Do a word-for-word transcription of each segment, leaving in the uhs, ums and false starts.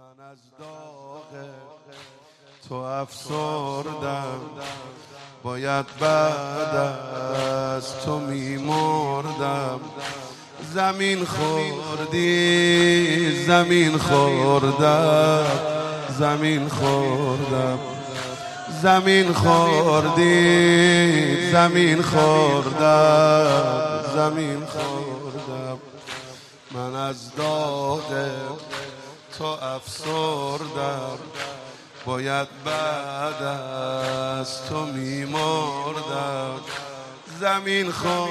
من از داغ تو افسردم، باید بعد از تو میمردم. زمین خوردی زمین خوردم، زمین خوردم زمین خوردی زمین خوردم، زمین خوردم. من از داغ تو افسردم، باید بعد از تو میمردم. زمین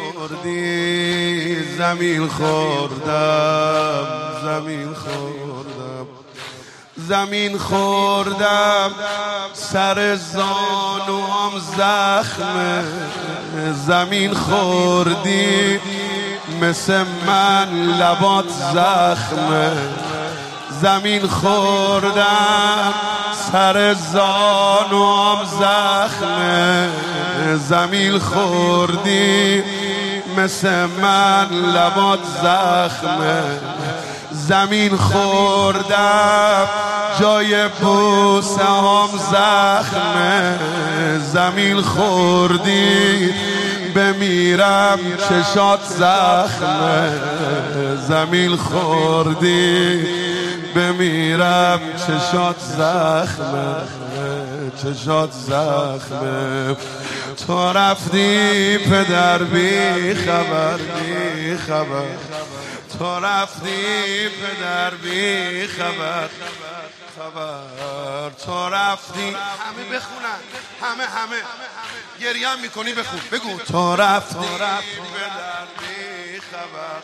خوردی زمین خوردم، زمین خوردم زمین خوردم. سر زانوام زخمه، زمین خوردی مثل من لبات زخمه. زمین خوردم سر زانوام زخمه، زمین خوردی مثل من لبات زخمه. زمین خوردم جای بوسه هم زخمه، زمین خوردی بمیرم چشات زخمه. زمین خوردی بمیرم چشات زخمه، چشات زخمه. تو رفتی پدر بی خبر بی خبر، تو رفتی پدر بی خبر خبر. تو رفتی همه بخونن، همه همه گریه هم میکنی بخون بگو. تو رفتی پدر بی خبر،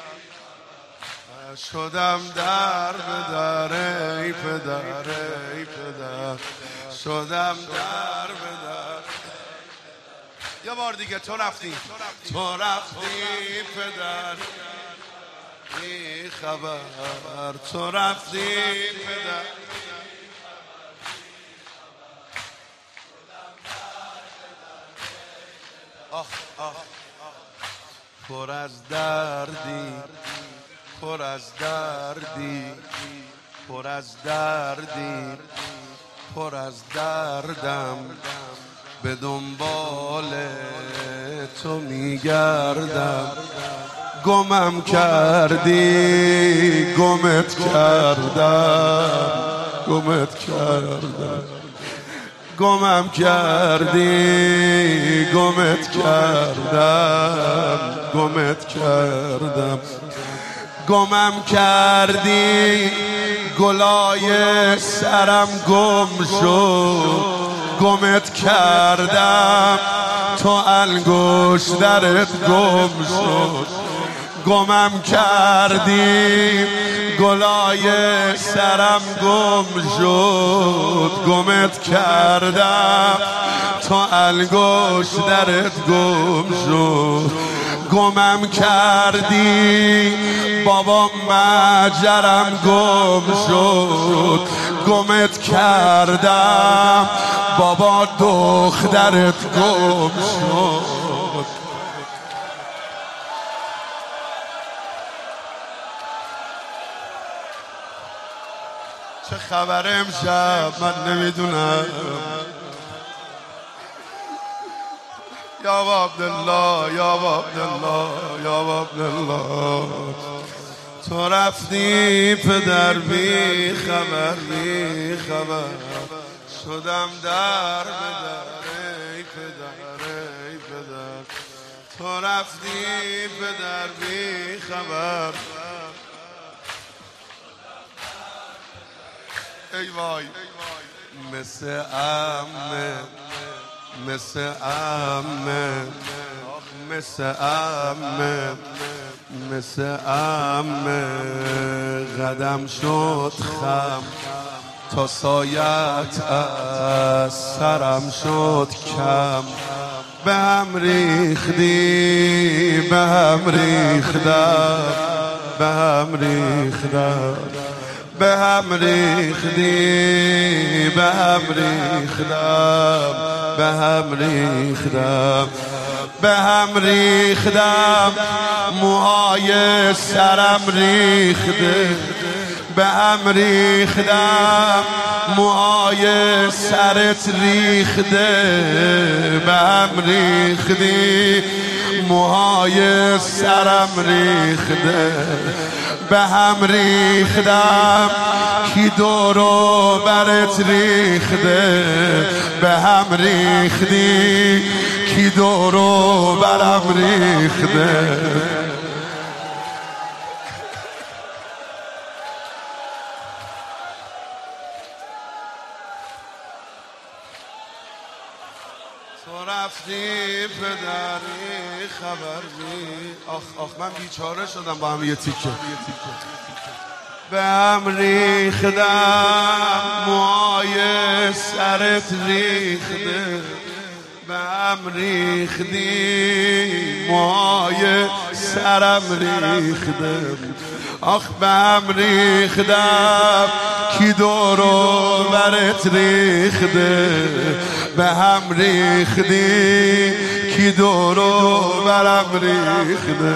شدم در به در ای پدر ای پدر، شدم در به در. یه بار دیگه تو رفتی تو رفتی پدر بی خبر، تو رفتی پدر. آخ آخ پر از دردی، پر از دردی، پر از دردی، پر از دردم. به دنبال تو میگردم. گمم کردی گمت کردم، گمت کردم. گمم کردی گمت کردم، گمت کردم. گمم کردی گلای سرم گم شد، گمت کردم تو انگشترت گم شد. گمم کردی گلای سرم گم شد، گمت کردم تو انگشترت گم شد. گمم کردی بابا مجرم گم شد، گمت کردم بابا دخترت گم شد. چه خبر امشب من نمیدونم. یا عبدالله یا عبدالله یا عبدالله. تو رفتی پدر بی خبر بی خبر، شدم در به در ای پدر ای پدر. تو رفتی پدر بی خبر. ای وای مثل عمه، مثل عمه، مثل عمه، مثل عمه. قدم شد خم تا سایت از سرم شد کم. به هم ریختی به هم ریختم، به هم ریختم. به هم ریختی به هم ریختم، به هم ریختم. به هم ریختم موهای سرم ریخته، به هم ریختم موهای سرت ریخته به هم ریختی موهای سرم ریخته به هم ریختم کی دورو برت ریخته به هم ریختی کی دورو برم ریخته تو رفتی پدری خبر نی آخ آخ من بیچاره شدم با هم یه تیکه به هم ریختم موهای سرت ریخته به هم ریختی موهای سرم ریخته آخ به هم ریختم کی دورو برت ریخته به هم ریختی کی دورو برم ریخته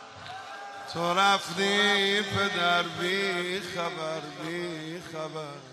تو رفتی پدر بی خبر بی خبر